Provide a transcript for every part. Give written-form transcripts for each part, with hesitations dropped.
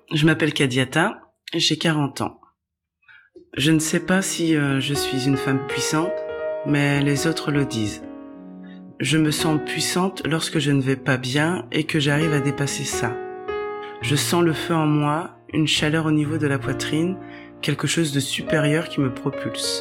Je m'appelle Kadiata, j'ai 40 ans. Je ne sais pas si je suis une femme puissante, mais les autres le disent. Je me sens puissante lorsque je ne vais pas bien et que j'arrive à dépasser ça. Je sens le feu en moi, une chaleur au niveau de la poitrine, quelque chose de supérieur qui me propulse.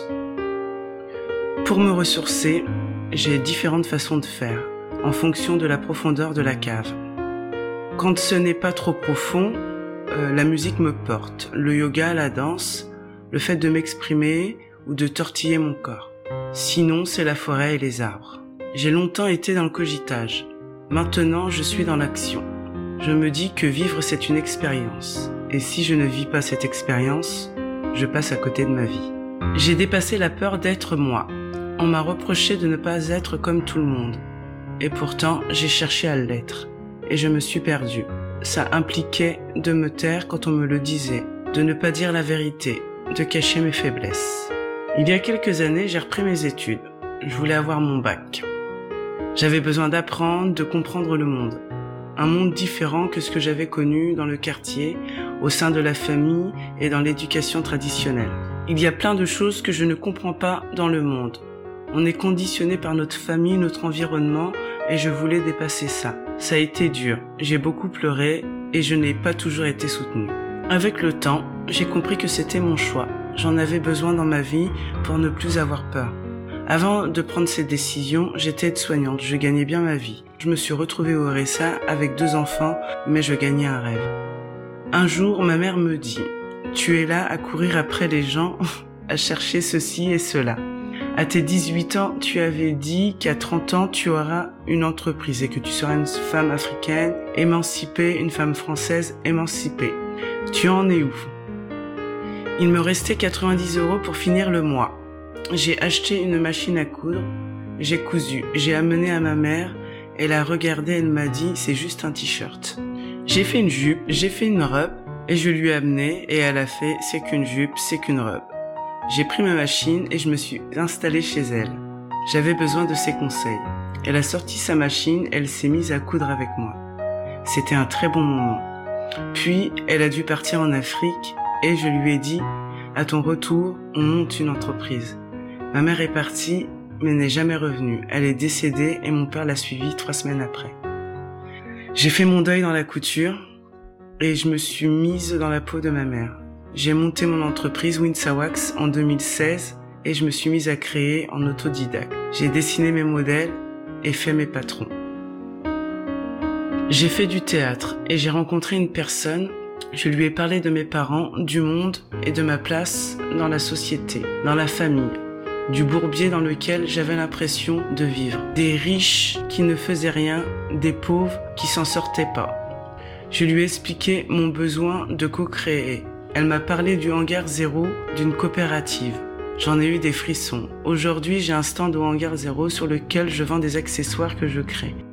Pour me ressourcer, j'ai différentes façons de faire, en fonction de la profondeur de la cave. Quand ce n'est pas trop profond, la musique me porte, le yoga, la danse, le fait de m'exprimer ou de tortiller mon corps. Sinon, c'est la forêt et les arbres. J'ai longtemps été dans le cogitage. Maintenant, je suis dans l'action. Je me dis que vivre, c'est une expérience. Et si je ne vis pas cette expérience, je passe à côté de ma vie. J'ai dépassé la peur d'être moi. On m'a reproché de ne pas être comme tout le monde. Et pourtant, j'ai cherché à l'être. Et je me suis perdue. Ça impliquait de me taire quand on me le disait, de ne pas dire la vérité, de cacher mes faiblesses. Il y a quelques années, j'ai repris mes études. Je voulais avoir mon bac. J'avais besoin d'apprendre, de comprendre le monde. Un monde différent que ce que j'avais connu dans le quartier, au sein de la famille et dans l'éducation traditionnelle. Il y a plein de choses que je ne comprends pas dans le monde. On est conditionné par notre famille, notre environnement, et je voulais dépasser ça. Ça a été dur, j'ai beaucoup pleuré et je n'ai pas toujours été soutenue. Avec le temps, j'ai compris que c'était mon choix. J'en avais besoin dans ma vie pour ne plus avoir peur. Avant de prendre cette décision, j'étais aide-soignante, je gagnais bien ma vie. Je me suis retrouvée au RSA avec 2 enfants, mais je gagnais un rêve. Un jour, ma mère me dit « Tu es là à courir après les gens, à chercher ceci et cela. À tes 18 ans, tu avais dit qu'à 30 ans, tu auras une entreprise et que tu seras une femme africaine émancipée, une femme française émancipée. Tu en es où ?» Il me restait 90 € pour finir le mois. J'ai acheté une machine à coudre, j'ai cousu, j'ai amené à ma mère, elle a regardé, elle m'a dit « C'est juste un t-shirt ». J'ai fait une jupe, j'ai fait une robe et je lui ai amené et elle a fait « C'est qu'une jupe, c'est qu'une robe ». J'ai pris ma machine et je me suis installée chez elle. J'avais besoin de ses conseils. Elle a sorti sa machine, elle s'est mise à coudre avec moi. C'était un très bon moment. Puis, elle a dû partir en Afrique et je lui ai dit « À ton retour, on monte une entreprise ». Ma mère est partie, mais n'est jamais revenue. Elle est décédée et mon père l'a suivie 3 semaines après. J'ai fait mon deuil dans la couture et je me suis mise dans la peau de ma mère. J'ai monté mon entreprise Winsawax en 2016 et je me suis mise à créer en autodidacte. J'ai dessiné mes modèles et fait mes patrons. J'ai fait du théâtre et j'ai rencontré une personne. Je lui ai parlé de mes parents, du monde et de ma place dans la société, dans la famille, du bourbier dans lequel j'avais l'impression de vivre. Des riches qui ne faisaient rien, des pauvres qui s'en sortaient pas. Je lui ai expliqué mon besoin de co-créer. Elle m'a parlé du Hangar Zéro, d'une coopérative. J'en ai eu des frissons. Aujourd'hui, j'ai un stand au Hangar Zéro sur lequel je vends des accessoires que je crée.